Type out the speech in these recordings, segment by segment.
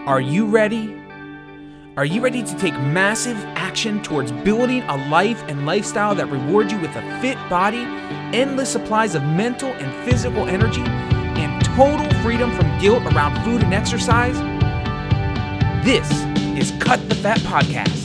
Are you ready? Are you ready to take massive action towards building a life and lifestyle that rewards you with a fit body, endless supplies of mental and physical energy, and total freedom from guilt around food and exercise? This is Cut the Fat Podcast.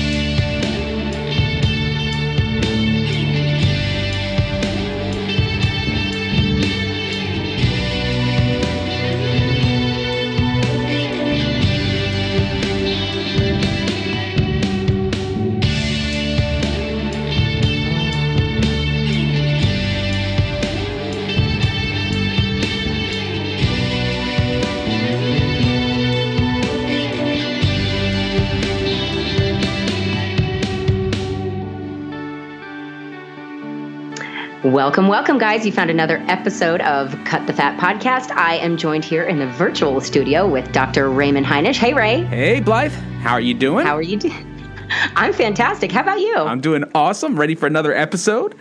Welcome, guys. You found another episode of Cut the Fat Podcast. I am joined here in the virtual studio with Dr. Raymond Heinisch. Hey, Ray. Hey, Blythe. How are you doing? How are you doing? I'm fantastic. How about you? I'm doing awesome. Ready for another episode?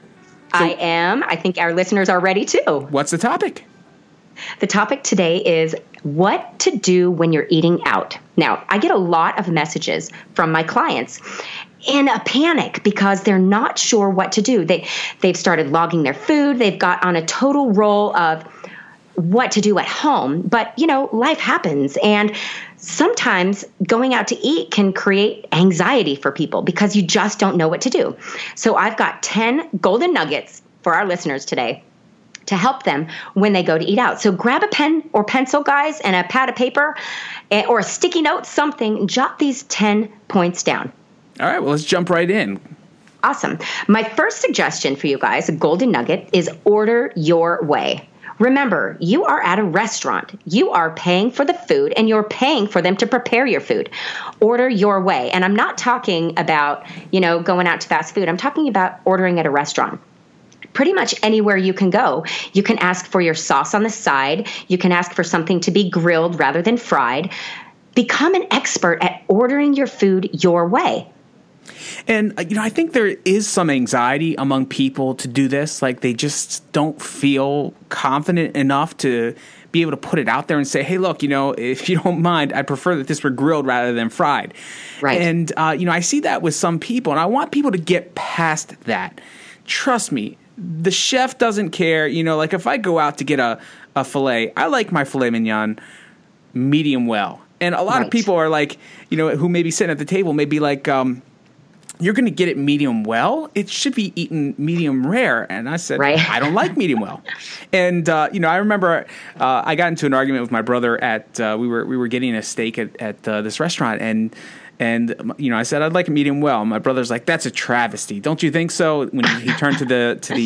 I am. I think our listeners are ready too. What's the topic? The topic today is what to do when you're eating out. Now, I get a lot of messages from my clients in a panic because they're not sure what to do. They've started logging their food. They've got on a total roll of what to do at home. But, life happens. And sometimes going out to eat can create anxiety for people because you just don't know what to do. So I've got 10 golden nuggets for our listeners today to help them when they go to eat out. So grab a pen or pencil, guys, and a pad of paper or a sticky note, something, and jot these 10 points down. All right, well, let's jump right in. Awesome. My first suggestion for you guys, a golden nugget, is order your way. Remember, you are at a restaurant. You are paying for the food, and you're paying for them to prepare your food. Order your way. And I'm not talking about, going out to fast food. I'm talking about ordering at a restaurant. Pretty much anywhere you can go. You can ask for your sauce on the side. You can ask for something to be grilled rather than fried. Become an expert at ordering your food your way. And, I think there is some anxiety among people to do this. Like they just don't feel confident enough to be able to put it out there and say, hey, look, if you don't mind, I'd prefer that this were grilled rather than fried. Right. And, I see that with some people, and I want people to get past that. Trust me, the chef doesn't care. Like if I go out to get a filet, I like my filet mignon medium well. And a lot of people are like, who may be sitting at the table may be like, you're going to get it medium well. It should be eaten medium rare. And I said, I don't like medium well. And, I remember I got into an argument with my brother at we were getting a steak at this restaurant. And I said, I'd like it medium well. My brother's like, that's a travesty. Don't you think so? When he turned to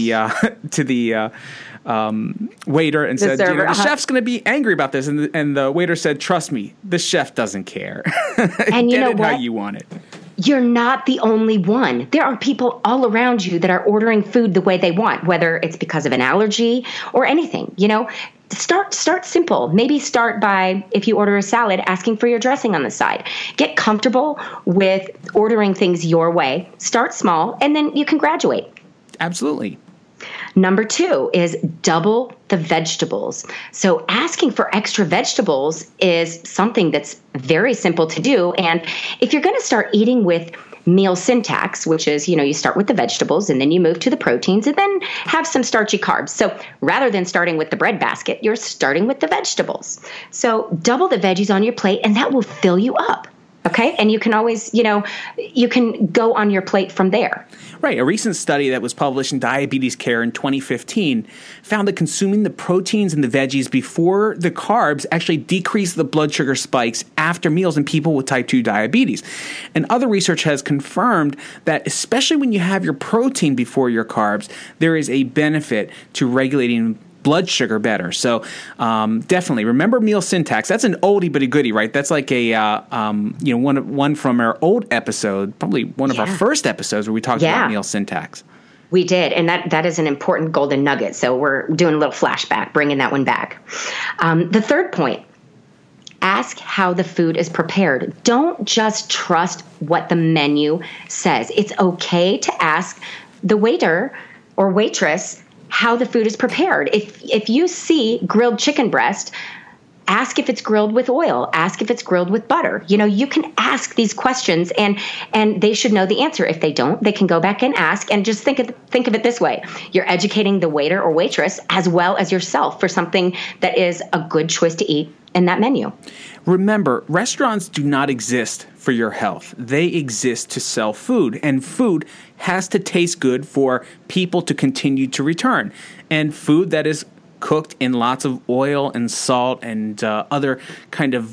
the waiter and said, the chef's going to be angry about this. And the waiter said, trust me, the chef doesn't care. And you know what? How you want it. You're not the only one. There are people all around you that are ordering food the way they want, whether it's because of an allergy or anything. Start simple. Maybe start by, if you order a salad, asking for your dressing on the side. Get comfortable with ordering things your way. Start small, and then you can graduate. Absolutely. Number 2 is double the vegetables. So asking for extra vegetables is something that's very simple to do. And if you're going to start eating with meal syntax, which is, you start with the vegetables and then you move to the proteins and then have some starchy carbs. So rather than starting with the bread basket, you're starting with the vegetables. So double the veggies on your plate and that will fill you up. Okay. And you can always, you can go on your plate from there. Right. A recent study that was published in Diabetes Care in 2015 found that consuming the proteins and the veggies before the carbs actually decreased the blood sugar spikes after meals in people with type 2 diabetes. And other research has confirmed that especially when you have your protein before your carbs, there is a benefit to regulating blood sugar better. So definitely remember meal syntax. That's an oldie but a goodie, right? That's like a one from our old episode, probably one of our first episodes where we talked about meal syntax. We did, and that is an important golden nugget. So we're doing a little flashback, bringing that one back. The third point, ask how the food is prepared. Don't just trust what the menu says. It's okay to ask the waiter or waitress how the food is prepared. If you see grilled chicken breast, Ask if it's grilled with oil. Ask if it's grilled with butter. You can ask these questions, and they should know the answer. If they don't, they can go back and ask. And just think of it this way: you're educating the waiter or waitress as well as yourself for something that is a good choice to eat in that menu. Remember, restaurants do not exist for your health. They exist to sell food, and food has to taste good for people to continue to return. And food that is cooked in lots of oil and salt and other kind of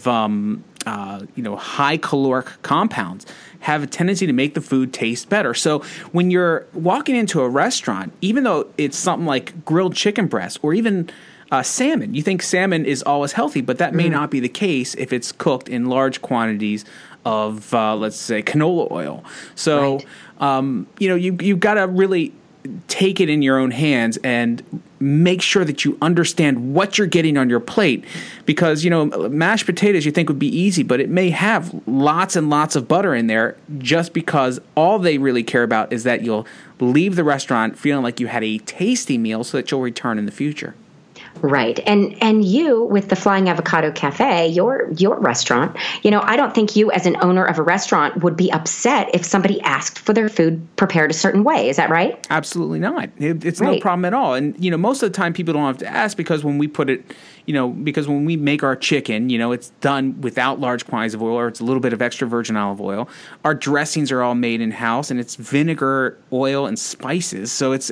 high caloric compounds have a tendency to make the food taste better. So when you're walking into a restaurant, even though it's something like grilled chicken breast or even salmon, you think salmon is always healthy, but that may not be the case if it's cooked in large quantities of, let's say, canola oil. So, right. You've got to really take it in your own hands and make sure that you understand what you're getting on your plate, because mashed potatoes you think would be easy, but it may have lots and lots of butter in there, just because all they really care about is that you'll leave the restaurant feeling like you had a tasty meal so that you'll return in the future. Right. And you, with the Flying Avocado Cafe, your restaurant, I don't think you as an owner of a restaurant would be upset if somebody asked for their food prepared a certain way. Is that right? Absolutely not. It's right. No problem at all. And, most of the time people don't have to ask, because when we put it, because when we make our chicken, it's done without large quantities of oil, or it's a little bit of extra virgin olive oil. Our dressings are all made in-house, and it's vinegar, oil, and spices. So it's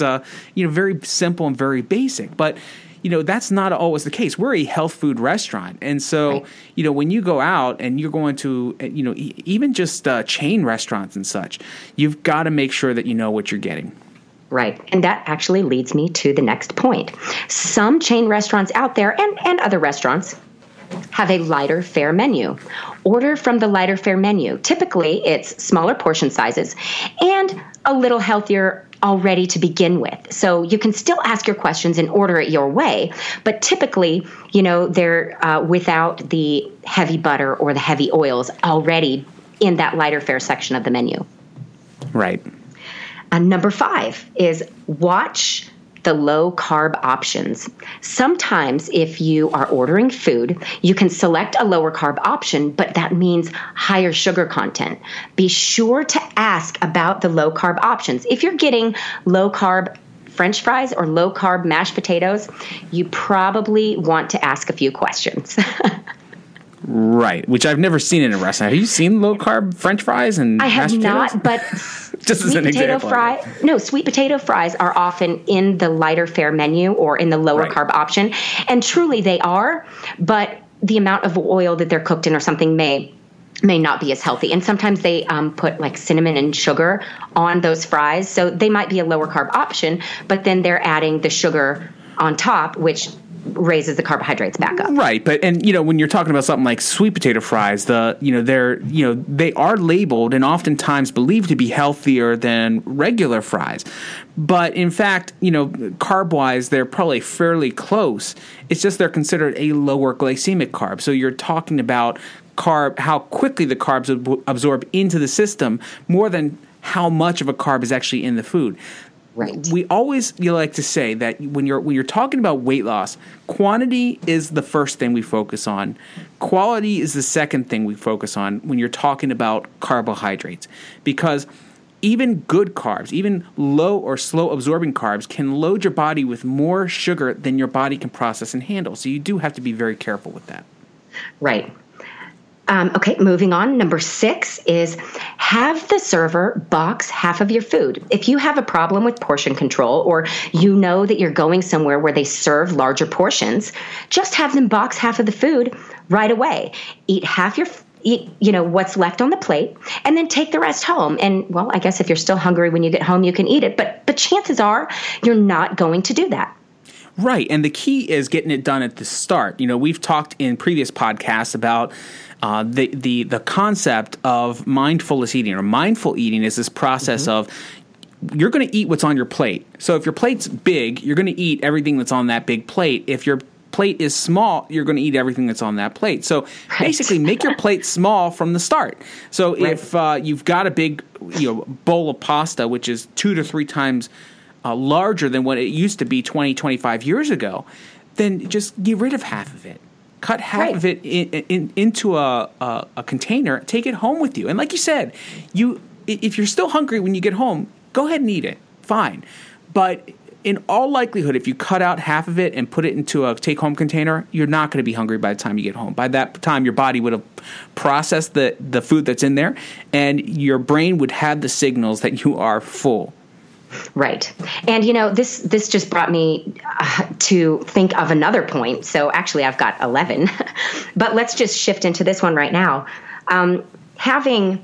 very simple and very basic. But that's not always the case. We're a health food restaurant. And so, right. When you go out and you're going to, even just chain restaurants and such, you've got to make sure that you know what you're getting. Right. And that actually leads me to the next point. Some chain restaurants out there and other restaurants have a lighter fare menu. Order from the lighter fare menu. Typically, it's smaller portion sizes and a little healthier already to begin with. So you can still ask your questions and order it your way, but typically, they're without the heavy butter or the heavy oils already in that lighter fare section of the menu. Right. Number 5 is watch the low carb options. Sometimes if you are ordering food, you can select a lower carb option, but that means higher sugar content. Be sure to ask about the low carb options. If you're getting low carb French fries or low carb mashed potatoes, you probably want to ask a few questions. Right, which I've never seen in a restaurant. Have you seen low carb French fries and mashed potatoes? I have not, but just as an example. Sweet potato fries are often in the lighter fare menu or in the lower carb option, and truly they are, but the amount of oil that they're cooked in or something may not be as healthy. And sometimes they put like cinnamon and sugar on those fries, so they might be a lower carb option, but then they're adding the sugar on top, which raises the carbohydrates back up. Right, but when you're talking about something like sweet potato fries, they are labeled and oftentimes believed to be healthier than regular fries. But in fact, carb-wise, they're probably fairly close. It's just they're considered a lower glycemic carb. So you're talking about how quickly the carbs absorb into the system more than how much of a carb is actually in the food. Right. We always like to say that when you're talking about weight loss, quantity is the first thing we focus on. Quality is the second thing we focus on when you're talking about carbohydrates, because even good carbs, even low or slow absorbing carbs, can load your body with more sugar than your body can process and handle. So you do have to be very careful with that. Right. Okay, moving on. Number 6 is have the server box half of your food. If you have a problem with portion control, or you know that you're going somewhere where they serve larger portions, just have them box half of the food right away. Eat what's left on the plate, and then take the rest home. And, well, I guess if you're still hungry when you get home, you can eat it. But chances are you're not going to do that. Right, and the key is getting it done at the start. We've talked in previous podcasts about the concept of mindfulness eating, or mindful eating is this process of you're going to eat what's on your plate. So if your plate's big, you're going to eat everything that's on that big plate. If your plate is small, you're going to eat everything that's on that plate. So basically make your plate small from the start. So if you've got a big bowl of pasta, which is 2 to 3 times larger than what it used to be 20, 25 years ago, then just get rid of half of it. cut half of it into a container, take it home with you. And like you said, if you're still hungry when you get home, go ahead and eat it. Fine. But in all likelihood, if you cut out half of it and put it into a take-home container, you're not going to be hungry by the time you get home. By that time, your body would have processed the food that's in there, and your brain would have the signals that you are full. Right. And, this just brought me to think of another point. So actually, I've got 11. But let's just shift into this one right now. Having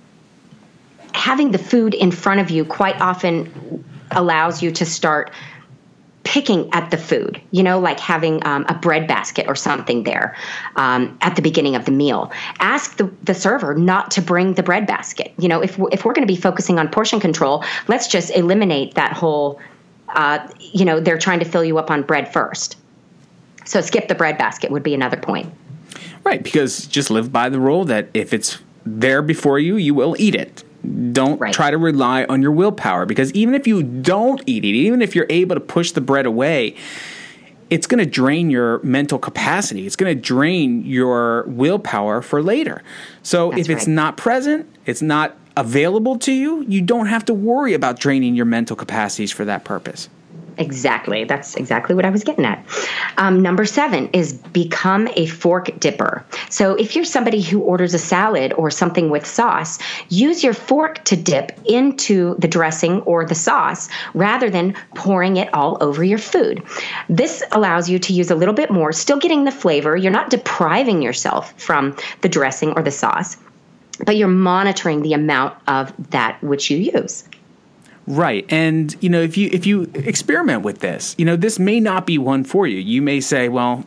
the food in front of you quite often allows you to start picking at the food, like having a bread basket or something there at the beginning of the meal. Ask the server not to bring the bread basket. If we're going to be focusing on portion control, let's just eliminate that whole, they're trying to fill you up on bread first. So skip the bread basket would be another point. Right, because just live by the rule that if it's there before you, you will eat it. Don't try to rely on your willpower, because even if you don't eat it, even if you're able to push the bread away, it's going to drain your mental capacity. It's going to drain your willpower for later. So if it's not present, it's not available to you, you don't have to worry about draining your mental capacities for that purpose. Exactly. That's exactly what I was getting at. Number 7 is become a fork dipper. So if you're somebody who orders a salad or something with sauce, use your fork to dip into the dressing or the sauce rather than pouring it all over your food. This allows you to use a little bit more, still getting the flavor. You're not depriving yourself from the dressing or the sauce, but you're monitoring the amount of that which you use. Right. And, if you experiment with this, this may not be one for you. You may say, well,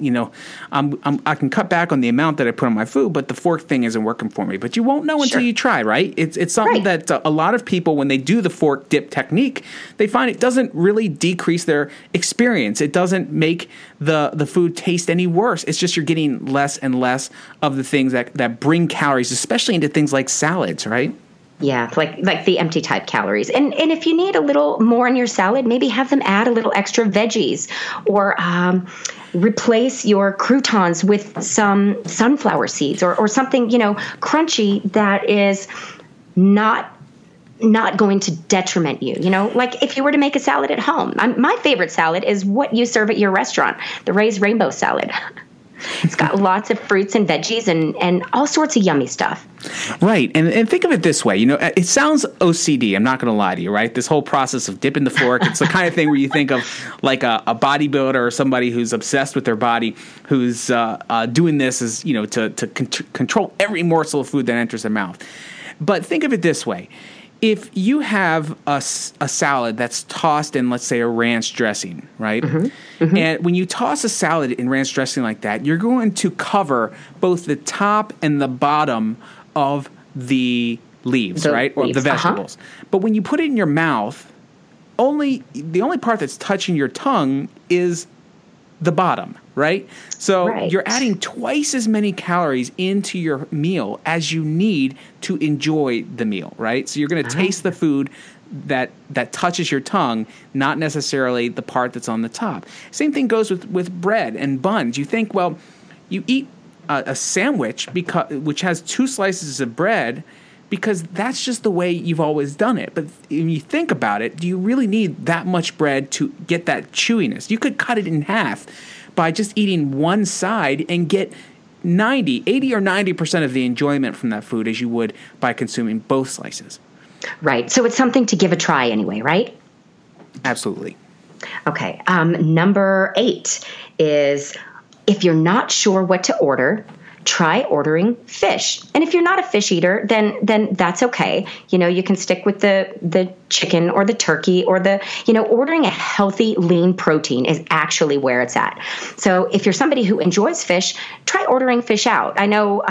I can cut back on the amount that I put on my food, but the fork thing isn't working for me. But you won't know until you try, right? It's something that a lot of people, when they do the fork dip technique, they find it doesn't really decrease their experience. It doesn't make the food taste any worse. It's just you're getting less and less of the things that bring calories, especially into things like salads, right? Yeah, like the empty type calories. And if you need a little more in your salad, maybe have them add a little extra veggies, or replace your croutons with some sunflower seeds or something, crunchy that is not going to detriment you. Like if you were to make a salad at home. My favorite salad is what you serve at your restaurant, the Ray's Rainbow Salad. It's got lots of fruits and veggies and all sorts of yummy stuff. Right. And think of it this way. It sounds OCD. I'm not going to lie to you, right? This whole process of dipping the fork, it's the kind of thing where you think of like a bodybuilder or somebody who's obsessed with their body, who's doing this as, to control every morsel of food that enters their mouth. But think of it this way. If you have a salad that's tossed in, let's say, a ranch dressing, right? Mm-hmm. Mm-hmm. And when you toss a salad in ranch dressing like that, you're going to cover both the top and the bottom of the leaves, right? Or the vegetables. But when you put it in your mouth, the only part that's touching your tongue is the bottom, right? So you're adding twice as many calories into your meal as you need to enjoy the meal, right? So you're going to taste the food that touches your tongue, not necessarily the part that's on the top. Same thing goes with bread and buns. You think, well, you eat a sandwich which has 2 slices of bread because that's just the way you've always done it. But when you think about it, do you really need that much bread to get that chewiness? You could cut it in half by just eating one side and get 80 or 90% of the enjoyment from that food as you would by consuming both slices. Right. So it's something to give a try anyway, right? Absolutely. Okay. Number 8 is, if you're not sure what to order, try ordering fish. And if you're not a fish eater, then that's okay. You can stick with the chicken or the turkey or ordering a healthy, lean protein is actually where it's at. So if you're somebody who enjoys fish, try ordering fish out. I know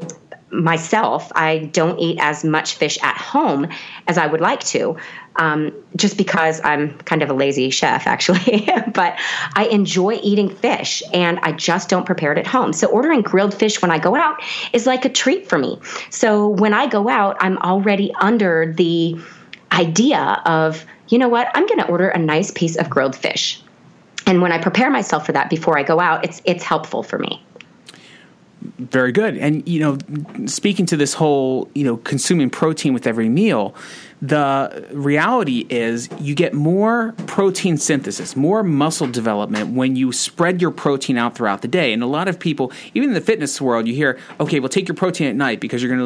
myself, I don't eat as much fish at home as I would like to, just because I'm kind of a lazy chef, actually. But I enjoy eating fish, and I just don't prepare it at home. So ordering grilled fish when I go out is like a treat for me. So when I go out, I'm already under the idea of, you know what, I'm going to order a nice piece of grilled fish. And when I prepare myself for that before I go out, it's helpful for me. Very good. And, speaking to this whole, consuming protein with every meal, the reality is you get more protein synthesis, more muscle development when you spread your protein out throughout the day. And a lot of people, even in the fitness world, you hear, okay, well, take your protein at night because you're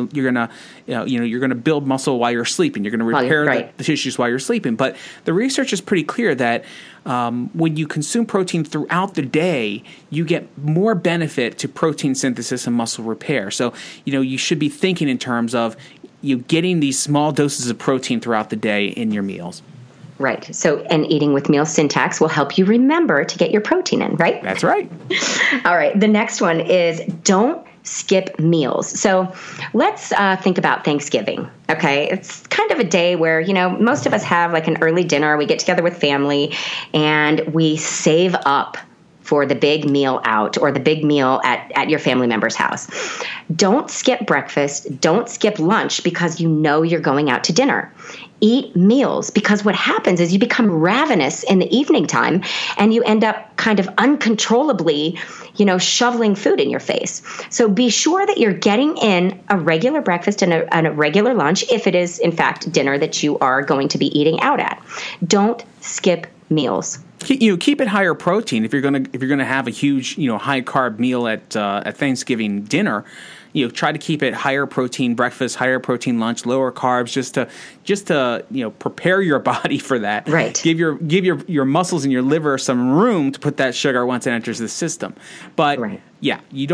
gonna build muscle while you're sleeping. You're going to repair the tissues while you're sleeping. But the research is pretty clear that when you consume protein throughout the day, you get more benefit to protein synthesis and muscle repair. So, you should be thinking in terms of getting these small doses of protein throughout the day in your meals. Right. So, and eating with meal syntax will help you remember to get your protein in, right? That's right. All right. The next one is don't skip meals. So let's think about Thanksgiving. Okay. It's kind of a day where, most of us have like an early dinner. We get together with family and we save up for the big meal out or the big meal at your family member's house. Don't skip breakfast. Don't skip lunch because you're going out to dinner. Eat meals because what happens is you become ravenous in the evening time and you end up kind of uncontrollably, shoveling food in your face. So be sure that you're getting in a regular breakfast and a regular lunch if it is, in fact, dinner that you are going to be eating out at. Don't skip meals. Keep it higher protein if you're gonna have a huge high carb meal at Thanksgiving dinner. Try to keep it higher protein breakfast, higher protein lunch, lower carbs, just to prepare your body for that. Right. Give your muscles and your liver some room to put that sugar once it enters the system. But you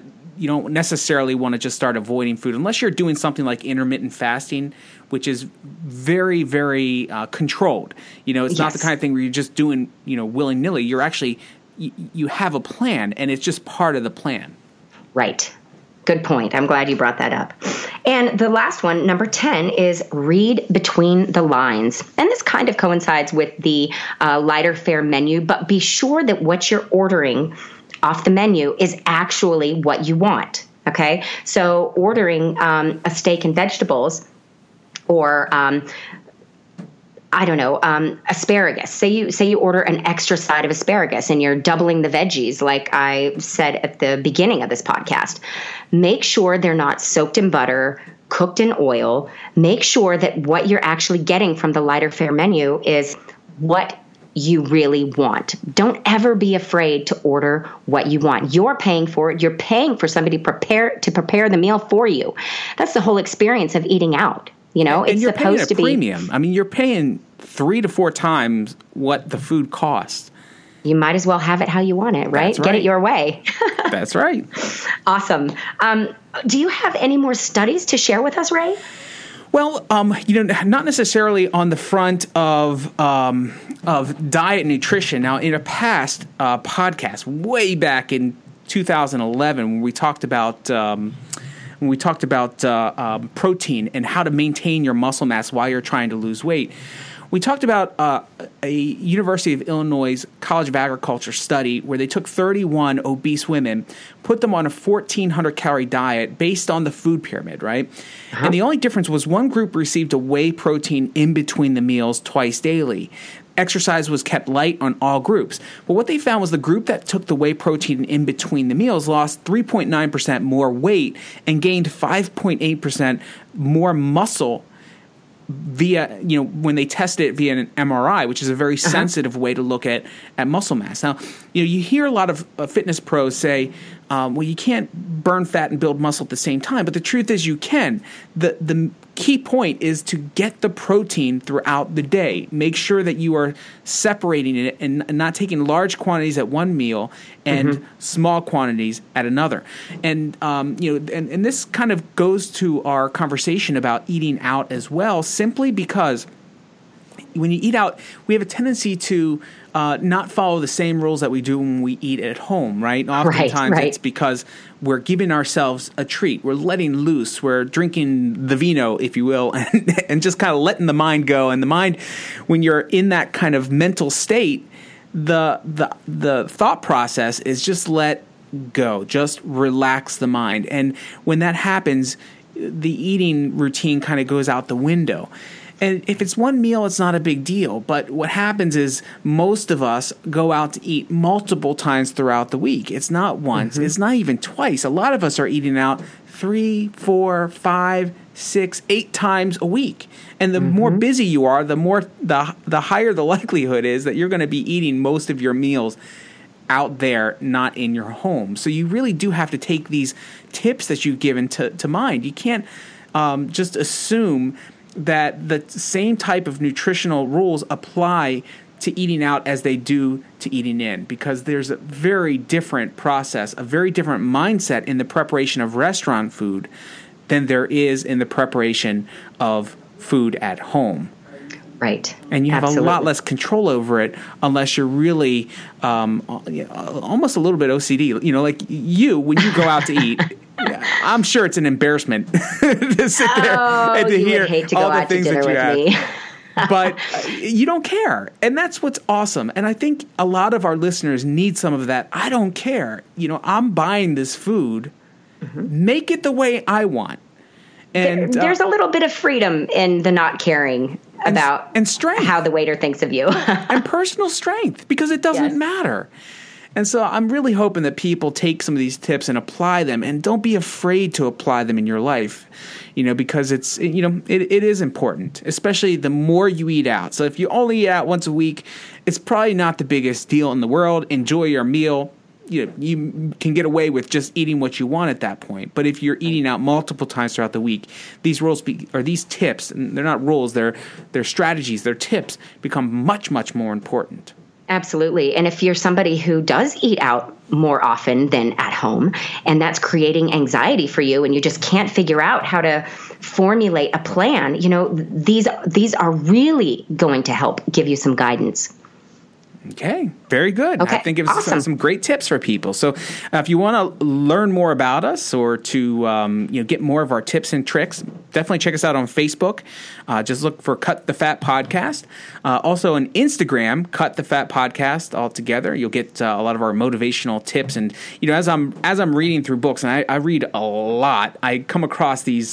don't necessarily want to just start avoiding food unless you're doing something like intermittent fasting, which is very, very controlled. It's not the kind of thing where you're just doing, willy-nilly. You're actually, you have a plan, and it's just part of the plan. Right. Good point. I'm glad you brought that up. And the last one, number 10, is read between the lines. And this kind of coincides with the lighter fare menu, but be sure that what you're ordering off the menu is actually what you want. Okay? So ordering a steak and vegetables or asparagus. Say you order an extra side of asparagus and you're doubling the veggies, like I said at the beginning of this podcast. Make sure they're not soaked in butter, cooked in oil. Make sure that what you're actually getting from the lighter fare menu is what you really want. Don't ever be afraid to order what you want. You're paying for it. You're paying for somebody to prepare the meal for you. That's the whole experience of eating out. It's supposed to be premium. I mean, you're paying 3 to 4 times what the food costs. You might as well have it how you want it, right? That's right. Get it your way. That's right. Awesome. Do you have any more studies to share with us, Ray? Well, not necessarily on the front of diet and nutrition. Now, in a past podcast, way back in 2011, when we talked about protein and how to maintain your muscle mass while you're trying to lose weight, we talked about a University of Illinois College of Agriculture study where they took 31 obese women, put them on a 1,400-calorie diet based on the food pyramid, right? Uh-huh. And the only difference was one group received a whey protein in between the meals twice daily. Exercise was kept light on all groups. But what they found was the group that took the whey protein in between the meals lost 3.9% more weight and gained 5.8% more muscle via, when they tested it via an MRI, which is a very sensitive way to look at muscle mass. Now, you hear a lot of fitness pros say, well, you can't burn fat and build muscle at the same time. But the truth is you can. The key point is to get the protein throughout the day. Make sure that you are separating it and not taking large quantities at one meal and small quantities at another. And and this kind of goes to our conversation about eating out as well, simply because when you eat out, we have a tendency to not follow the same rules that we do when we eat at home, right? Oftentimes it's because we're giving ourselves a treat. We're letting loose. We're drinking the vino, if you will, and just kind of letting the mind go. And the mind, when you're in that kind of mental state, the thought process is just let go. Just relax the mind. And when that happens, the eating routine kind of goes out the window. And if it's one meal, it's not a big deal. But what happens is most of us go out to eat multiple times throughout the week. It's not once. It's not even twice. A lot of us are eating out 3, 4, 5, 6, 8 times a week. And the more busy you are, the higher the likelihood is that you're going to be eating most of your meals out there, not in your home. So you really do have to take these tips that you've given to mind. You can't just assume that the same type of nutritional rules apply to eating out as they do to eating in, because there's a very different process, a very different mindset in the preparation of restaurant food than there is in the preparation of food at home. Right. And you have Absolutely. a lot less control over it unless you're really almost a little bit OCD. You know, like when you go out to eat, I'm sure it's an embarrassment to sit there and to hear would hate to all go the out to things dinner that you with have. me. But you don't care. And that's what's awesome. And I think a lot of our listeners need some of that. I don't care. You know, I'm buying this food. Make it the way I want. And there's a little bit of freedom in the not caring about and strength. How the waiter thinks of you. And personal strength, because it doesn't matter. And so I'm really hoping that people take some of these tips and apply them, and don't be afraid to apply them in your life, because it is important, especially the more you eat out. So if you only eat out once a week, it's probably not the biggest deal in the world. Enjoy your meal. You can get away with just eating what you want at that point. But if you're eating out multiple times throughout the week, these rules or these tips, and they're not rules, they're strategies, they're tips, become much, much more important. Absolutely. And if you're somebody who does eat out more often than at home, and that's creating anxiety for you, and you just can't figure out how to formulate a plan, these are really going to help give you some guidance. Okay, very good. Okay, I think it's awesome. some great tips for people. So if you want to learn more about us or to get more of our tips and tricks, definitely check us out on Facebook. Just look for Cut the Fat Podcast. Also on Instagram, Cut the Fat Podcast all together. You'll get a lot of our motivational tips. And as I'm reading through books, and I read a lot, I come across these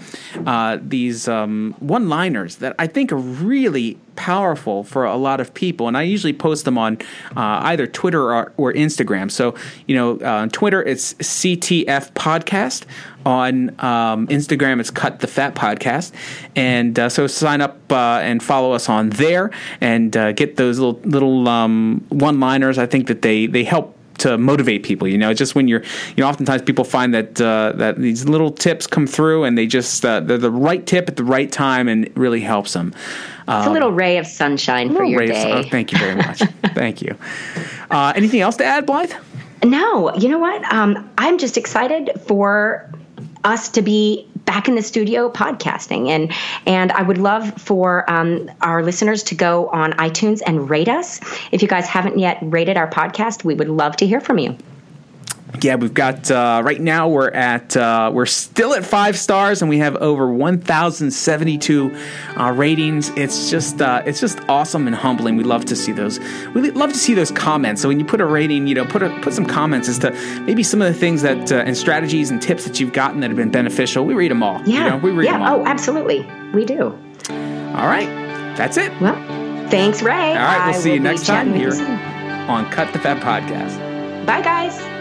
one-liners that I think are really powerful for a lot of people, and I usually post them on either Twitter or Instagram. So, on Twitter it's CTF Podcast. On Instagram it's Cut the Fat Podcast, and so sign up and follow us on there, and get those little one-liners. I think that they help to motivate people, just when you're, oftentimes people find that these little tips come through, and they just they're the right tip at the right time, and it really helps them. It's a little ray of sunshine for your day. Thank you very much. Thank you. Anything else to add, Blythe? No, you know what? I'm just excited for us to be back in the studio podcasting, and I would love for our listeners to go on iTunes and rate us. If you guys haven't yet rated our podcast, we would love to hear from you. Yeah, we've got right now we're still at 5 stars, and we have over 1,072 ratings. It's just awesome and humbling. We love to see those. We love to see those comments. So when you put a rating, put some comments as to maybe some of the things that and strategies and tips that you've gotten that have been beneficial. We read them all. Yeah, we read them all. Oh, absolutely, we do. All right, that's it. Well, thanks, Ray. All right, we'll see you next time here soon. on Cut the Fat Podcast. Bye, guys.